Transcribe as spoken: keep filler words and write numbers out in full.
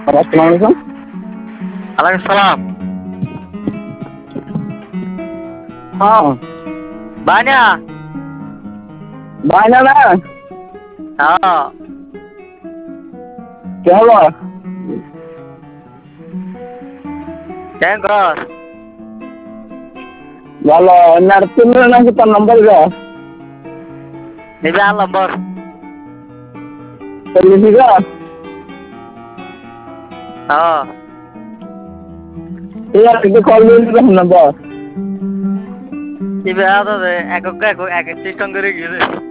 আসসালামু আলাইকুম। ওয়ালাইকুম সালাম। হ্যাঁ, বানিয়া। বাইনা না হ্যাঁ। কে হলো? কেন কর? ভালো না, তুমি নাকি তোর নম্বর গা নিবি আর নম্বর। লিখি গা হ্যাঁ। ঠিক আছে, একটু কল দিয়ে দিবে নম্বর। নিবি আর এক এক এক এক সিস্টেম করে গেছে।